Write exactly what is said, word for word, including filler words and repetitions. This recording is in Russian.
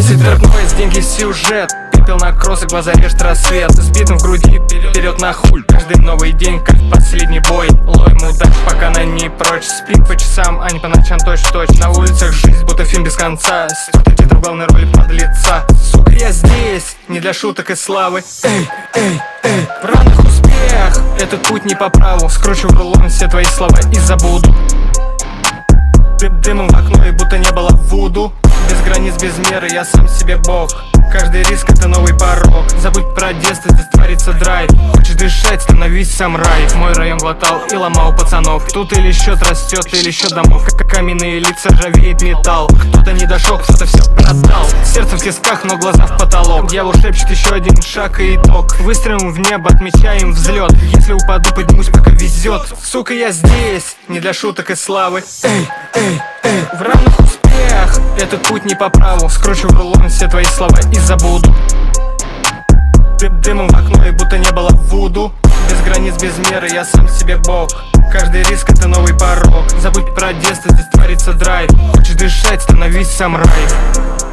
Сверх нойз, деньги, сюжет. Пепел на кроссы, глаза режет рассвет. Сбитым в груди, вперед на хуй. Каждый новый день, как последний бой. Ловим удач, пока она не прочь. Спим по часам, а не по ночам точь-в-точь. На улицах жизнь, будто фильм без конца. Стёртый титр в главной роли подлеца. Сука, я здесь, не для шуток и славы. Эй, эй, эй, в ранах успех. Этот путь не по праву. Скручу в рулон все твои слова и забуду. Дымом в окно, и будто не было вуду. Без границ, без меры, я сам себе бог. Каждый риск — это новый порог. Забудь про детство, здесь творится драйв. Хочешь дышать, становись сам рай. Мой район глотал и ломал пацанов. Тут или счет растет, или счет домов. Как каменные лица, ржавеет металл. Кто-то не дошел, кто-то все продал. Сердце в тисках, но глаза в потолок. Дьявол шепчет еще один шаг и итог. Выстрелим в небо, отмечаем взлет. Если упаду, поднимусь, пока везет. Сука, я здесь, не для шуток и славы. Эй, эй, эй, в равных успех. Этот путь не по праву. Скручу в рулон все твои слова и забуду. Дымом в окно, и будто не было вуду. Без границ, без меры, я сам себе бог. Каждый риск — это новый порог. Забудь про детство, здесь творится драйв. Хочешь дышать, становись сам рай.